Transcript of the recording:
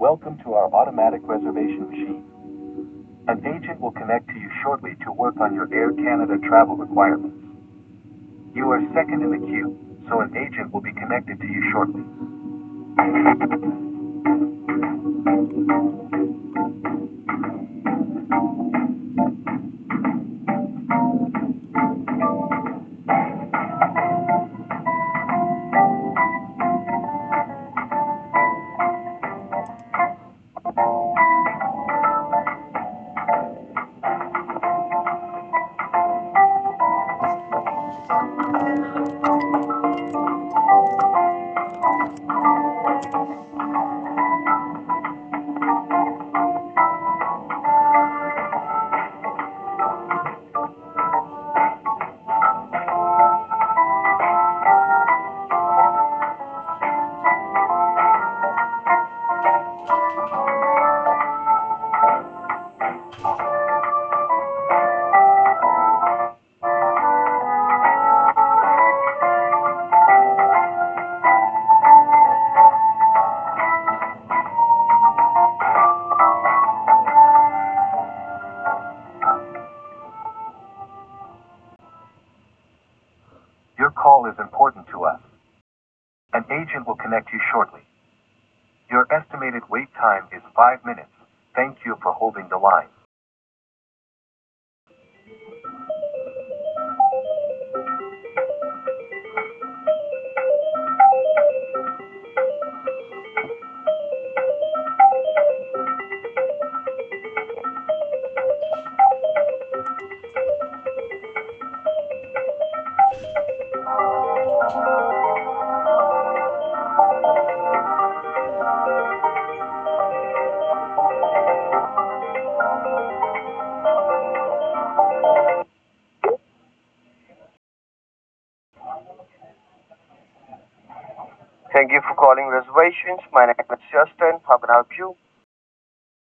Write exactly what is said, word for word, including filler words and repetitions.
Welcome to our automatic reservation machine. An agent will connect to you shortly to work on your Air Canada travel requirements. You are second in the queue, so an agent will be connected to you shortly. Your call is important to us. An agent will connect you shortly. Your estimated wait time is five minutes. Thank you for holding the line. Thank you for calling reservations. My name is Justin. How can I help you?